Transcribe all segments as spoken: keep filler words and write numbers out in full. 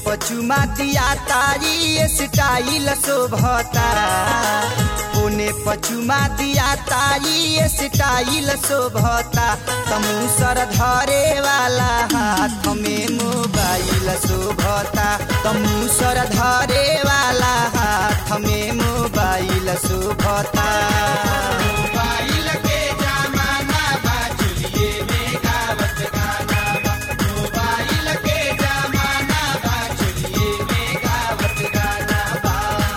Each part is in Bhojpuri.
पचुमा दिया तारी स्टाइल शोभता पुने पचुमा दिया तारी स्टाइल शोभता तमुसर धरे वाला हाथ में मोबाइल शोभता तमुसर धरे वाला हाथ में मोबाइल शोभता मोबाइल के जमाना बा चलिए में गावत गाना बा मोबाइल के जमाना बा चलिए में गावत गाना बा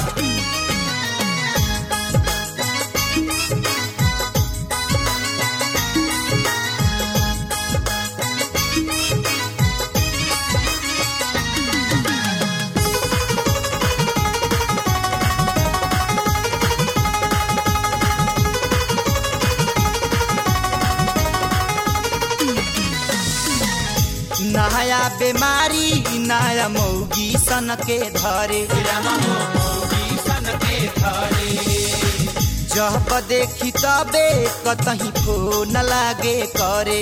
नया बीमारी नया मौगी सन के धरे मौगी सन के धरे जब देखी तबे कतही फोन लागे करे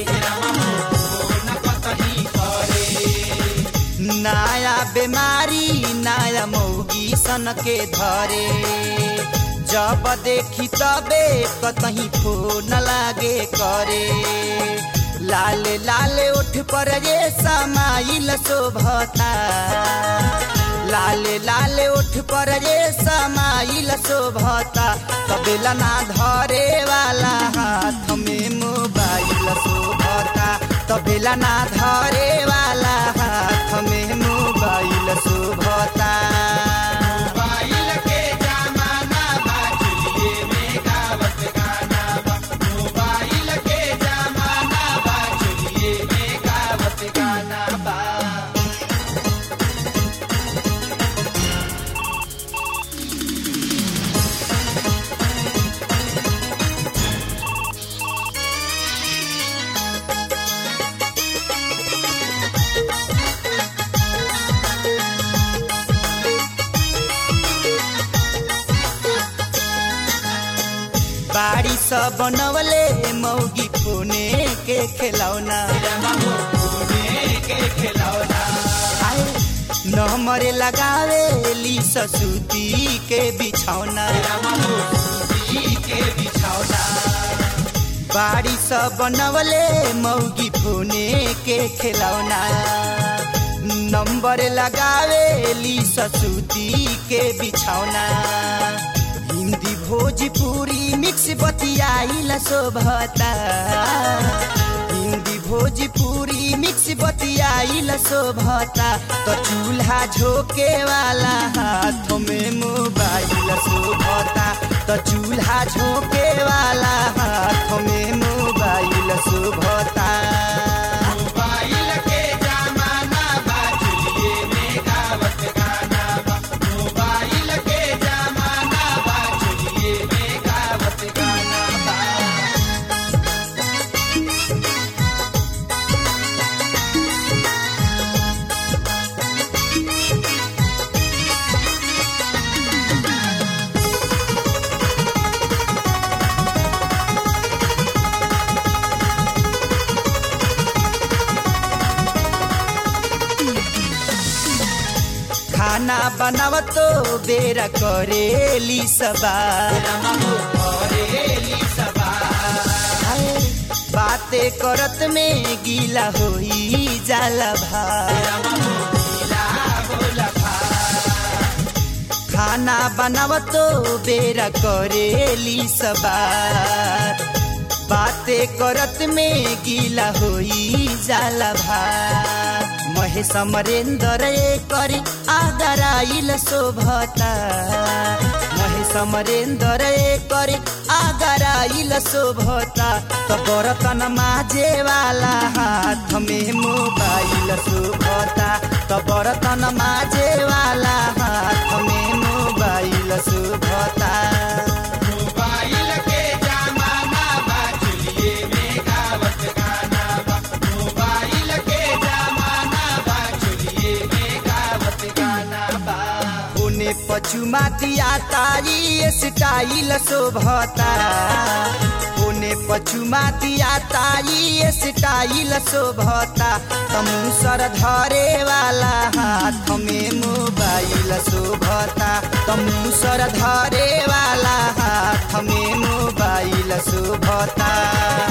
नया बीमारी नया मौगी सन के धरे जब देखी तबे कतही फोन लागे करे लाले लाले उठ पर ये समाइल शोभता लाले लाले उठ पर ये समाइल शोभता कबेला ना धरे वाला हाथ में मोबाइल शोभता तबेला ना धरे वाला हाथ में मोबाइल शोभता मोबाइल के जमाना बा चलिए में गावत गाना बा मोबाइल के जमाना बा चलिए में गावत गाना बा बाड़ी सब बनवले मौगी पुने के खिलौना के खिलौना नमरे लगावे ली ससुती के बिछौना के बिछौना बाड़ी सब बनवले मौगी पुने के खिलौना नंबर लगावे ली ससुती के बिछौना हिंदी भोजपुरी मिक्स बतियाइल शोभता हिंदी भोजपुरी मिक्स बतियाइल शोभता तो चूल्हा झोंके वाला हाथ में मोबाइल शोभता तो चूल्हा झोंके वाला हाथ में मोबाइल शोभता मोबाइल के जमाना बा चलिए में गावत गाना बा मोबाइल के जमाना बा चलिए में गावत गाना बा खाना बनावतो बेरा करेली सबा बातें करत में गीला होई जाला भा खाना बनावतो बेरा करेली सबा बातें करत में गीला होई जाला भा महेश अमरेंद्र कर आगराइल शोभता महेश अमरेंद्र कर आगराइल शोभता तो बर्तन माजे वाला हाथ में मोबाइल शोभता तो बर्तन माजे वाला हाथ में मोबाइल शोभता मोबाइल के जमाना बा चलिए में गावत गाना बा मोबाइल के जमाना बा चलिए में गावत गाना बा पुने पचुमा दिया तारी स्टाइल शोभता पुने पछुमा दिया ताई स्टाइल शोभता तमुसर धरे वाला हाथ में मोबाइल शोभता तमुसर धरे वाला हाथ में मोबाइल शोभता।